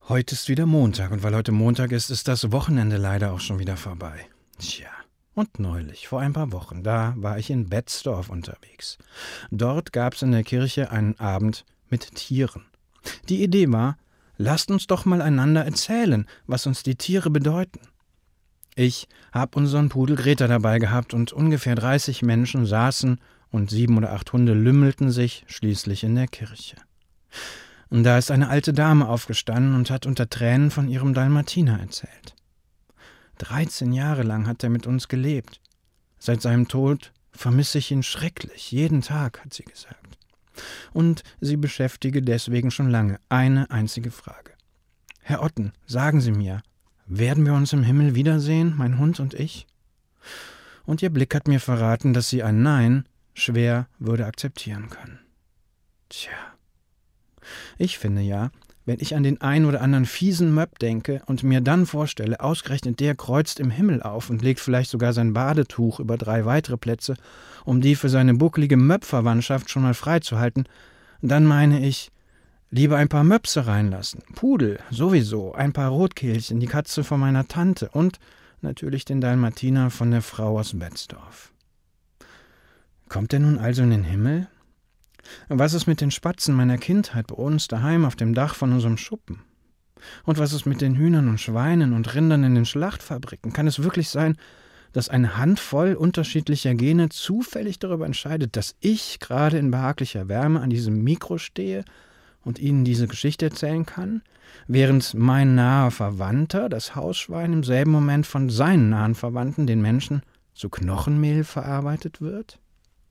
Heute ist wieder Montag und weil heute Montag ist, ist das Wochenende leider auch schon wieder vorbei. Tja, und neulich, vor ein paar Wochen, da war ich in Betzdorf unterwegs. Dort gab's in der Kirche einen Abend mit Tieren. Die Idee war, lasst uns doch mal einander erzählen, was uns die Tiere bedeuten. Ich hab unseren Pudel Greta dabei gehabt und ungefähr 30 Menschen saßen und 7 oder 8 Hunde lümmelten sich schließlich in der Kirche. Und da ist eine alte Dame aufgestanden und hat unter Tränen von ihrem Dalmatiner erzählt. 13 Jahre lang hat er mit uns gelebt. Seit seinem Tod vermisse ich ihn schrecklich, jeden Tag, hat sie gesagt. Und sie beschäftige deswegen schon lange eine einzige Frage. Herr Otten, sagen Sie mir, werden wir uns im Himmel wiedersehen, mein Hund und ich? Und ihr Blick hat mir verraten, dass sie ein Nein schwer würde akzeptieren können. Tja. Ich finde ja, wenn ich an den ein oder anderen fiesen Möpp denke und mir dann vorstelle, ausgerechnet der kreuzt im Himmel auf und legt vielleicht sogar sein Badetuch über 3 weitere Plätze, um die für seine bucklige Möpp-Verwandtschaft schon mal freizuhalten, dann meine ich, lieber ein paar Möpse reinlassen, Pudel, sowieso, ein paar Rotkehlchen, die Katze von meiner Tante und natürlich den Dalmatiner von der Frau aus Betzdorf. Kommt er nun also in den Himmel? Was ist mit den Spatzen meiner Kindheit bei uns daheim auf dem Dach von unserem Schuppen? Und was ist mit den Hühnern und Schweinen und Rindern in den Schlachtfabriken? Kann es wirklich sein, dass eine Handvoll unterschiedlicher Gene zufällig darüber entscheidet, dass ich gerade in behaglicher Wärme an diesem Mikro stehe und Ihnen diese Geschichte erzählen kann, während mein naher Verwandter, das Hausschwein, im selben Moment von seinen nahen Verwandten, den Menschen, zu Knochenmehl verarbeitet wird?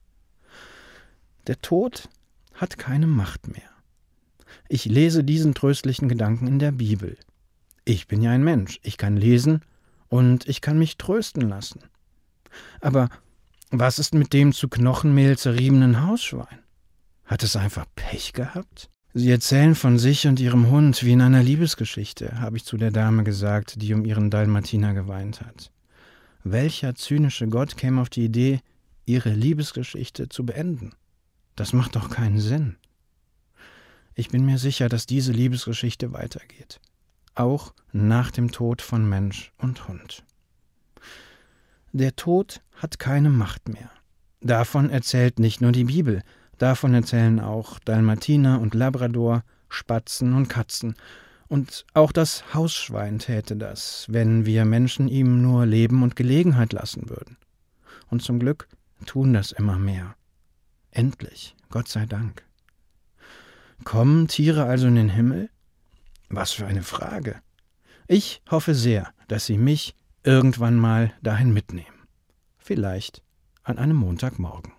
Der Tod hat keine Macht mehr. Ich lese diesen tröstlichen Gedanken in der Bibel. Ich bin ja ein Mensch, ich kann lesen und ich kann mich trösten lassen. Aber was ist mit dem zu Knochenmehl zerriebenen Hausschwein? Hat es einfach Pech gehabt? Sie erzählen von sich und ihrem Hund wie in einer Liebesgeschichte, habe ich zu der Dame gesagt, die um ihren Dalmatiner geweint hat. Welcher zynische Gott käme auf die Idee, ihre Liebesgeschichte zu beenden? Das macht doch keinen Sinn. Ich bin mir sicher, dass diese Liebesgeschichte weitergeht. Auch nach dem Tod von Mensch und Hund. Der Tod hat keine Macht mehr. Davon erzählt nicht nur die Bibel, davon erzählen auch Dalmatiner und Labrador, Spatzen und Katzen. Und auch das Hausschwein täte das, wenn wir Menschen ihm nur Leben und Gelegenheit lassen würden. Und zum Glück tun das immer mehr. Endlich, Gott sei Dank. Kommen Tiere also in den Himmel? Was für eine Frage. Ich hoffe sehr, dass sie mich irgendwann mal dahin mitnehmen. Vielleicht an einem Montagmorgen.